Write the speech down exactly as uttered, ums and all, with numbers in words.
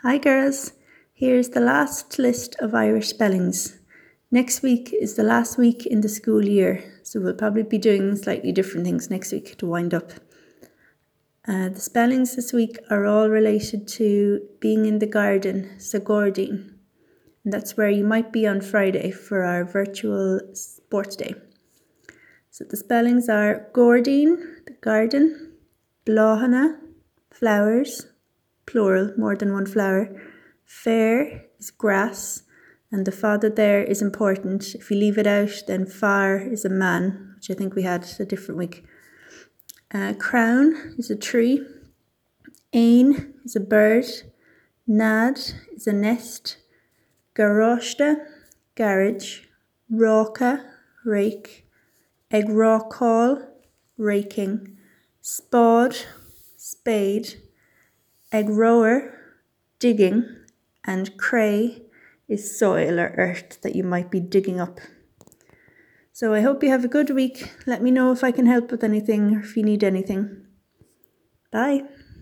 Hi girls, here's the last list of Irish spellings. Next week is the last week in the school year, so we'll probably be doing slightly different things next week to wind up. Uh, the spellings this week are all related to being in the garden, so Gordine. And that's where you might be on Friday for our virtual sports day. So the spellings are Gordine, the garden, Blóhanna, flowers, plural, more than one flower. Fair is grass, and the father there is important. If you leave it out, then far is a man, which I think we had a different week. Uh, crown is a tree. Ain is a bird. Nad is a nest. Garoshta, garage. Rácha, rake. Agrácáil, raking. Spád, spade. Agrower, digging, and cray is soil or earth that you might be digging up. So I hope you have a good week. Let me know if I can help with anything or if you need anything. Bye.